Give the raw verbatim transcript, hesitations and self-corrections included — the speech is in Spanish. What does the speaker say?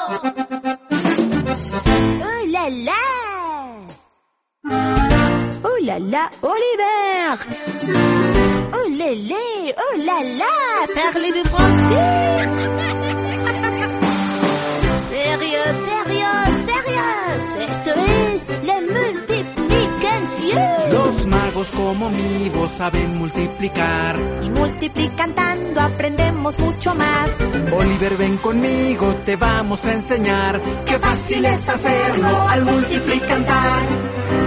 Oh là là! Oh là là, Oliver! Oh lélé, oh là là, parlez-vous français? Sérieux, sérieux, sérieux, esto es la multiplicación. Los magos como mi voz saben multiplicar. Y multiplicando aprendemos mucho más. Oliver, ven conmigo, te vamos a enseñar. Qué fácil es hacerlo al multiplicar.